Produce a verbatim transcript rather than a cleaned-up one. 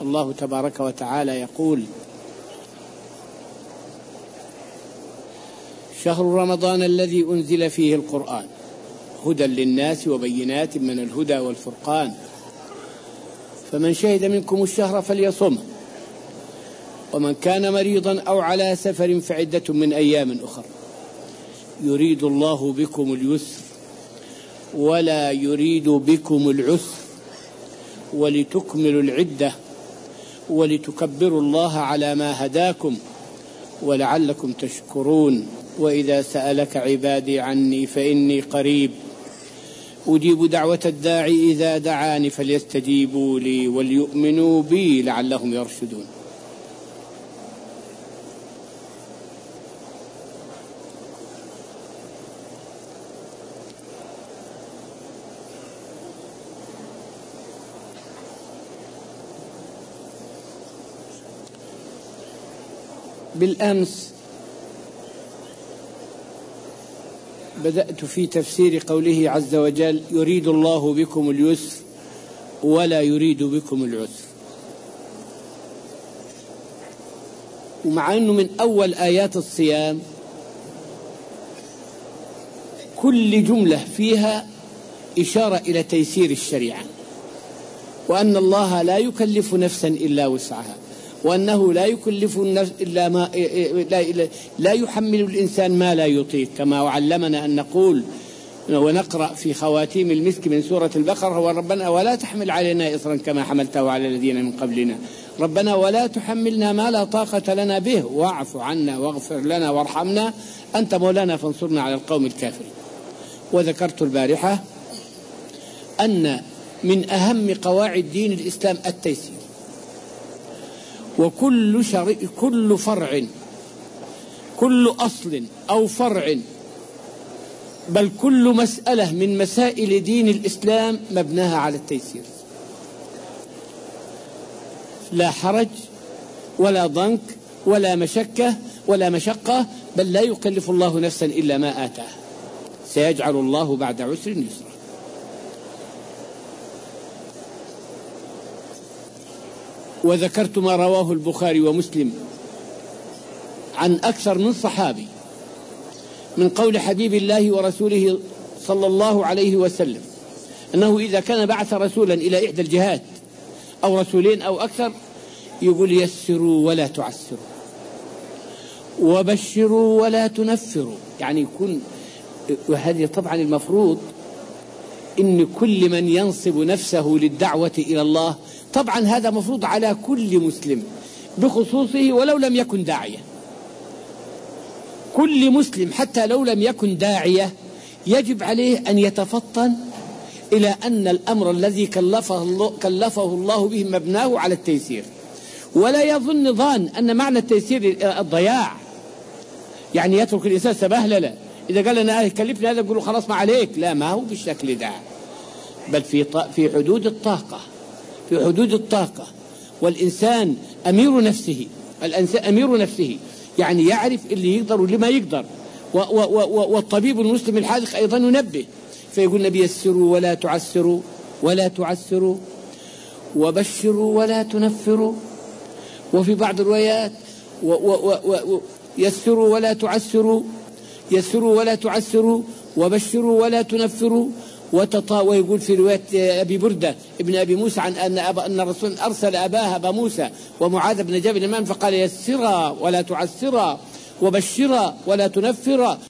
الله تبارك وتعالى يقول: شهر رمضان الذي أنزل فيه القرآن هدى للناس وبينات من الهدى والفرقان، فمن شهد منكم الشهر فليصمه، ومن كان مريضا أو على سفر فعدة من أيام أخر، يريد الله بكم اليسر ولا يريد بكم العسر، ولتكملوا العدة ولتكبروا الله على ما هداكم ولعلكم تشكرون. وإذا سألك عبادي عني فإني قريب أجيب دعوة الداعي إذا دعاني فليستجيبوا لي وليؤمنوا بي لعلهم يرشدون. بالأمس بدأت في تفسير قوله عز وجل: يريد الله بكم اليسر ولا يريد بكم العسر. ومع أنه من أول آيات الصيام كل جملة فيها إشارة إلى تيسير الشريعة، وأن الله لا يكلف نفسا إلا وسعها، وأنه لا يكلف النفس إلا ما لا, لا يحمل الإنسان ما لا يطيق، كما علمنا أن نقول ونقرأ في خواتيم المسك من سورة البقرة: وربنا ولا تحمل علينا إصرا كما حملته على الذين من قبلنا، ربنا ولا تحملنا ما لا طاقة لنا به واعف عنا واغفر لنا وارحمنا أنت مولانا فانصرنا على القوم الكافرين. وذكرت البارحة أن من أهم قواعد دين الإسلام التيسير، وكل شرع كل فرع كل أصل أو فرع بل كل مسألة من مسائل دين الإسلام مبناها على التيسير، لا حرج ولا ضنك ولا مشكة ولا مشقة، بل لا يكلف الله نفسا إلا ما آتاه، سيجعل الله بعد عسر يسرا. وذكرت ما رواه البخاري ومسلم عن أكثر من صحابي من قول حبيب الله ورسوله صلى الله عليه وسلم أنه إذا كان بعث رسولا إلى إحدى الجهات أو رسولين أو أكثر يقول: يسروا ولا تعسروا، وبشروا ولا تنفروا. يعني يكون، وهذه طبعا المفروض إن كل من ينصب نفسه للدعوة إلى الله، طبعا هذا مفروض على كل مسلم بخصوصه ولو لم يكن داعية، كل مسلم حتى لو لم يكن داعية يجب عليه أن يتفطن إلى أن الأمر الذي كلفه الله, كلفه الله به مبناه على التيسير، ولا يظن ظان أن معنى التيسير الضياع، يعني يترك الإنسان سبهللة. إذا قال أنا كلفني هذا يقول له خلاص ما عليك، لا، ما هو بالشكل ده، بل في في حدود الطاقة، في حدود الطاقة. والإنسان أمير نفسه، الإنسان أمير نفسه، يعني يعرف اللي يقدر واللي ما يقدر. والطبيب المسلم الحاذق أيضا ينبه، فيقول النبي: يسروا ولا تعسروا ولا تعسروا وبشروا ولا تنفروا. وفي بعض الروايات: يسروا ولا تعسروا يسروا ولا تعسروا وبشروا ولا تنفروا وتطا. ويقول في رواية أبي بردة ابن أبي موسى عن أن أبا أن الرسول أرسل أباه أبا موسى ومعاذ بن جبل الإمام فقال: يسرا ولا تعسرا وبشرا ولا تنفرا.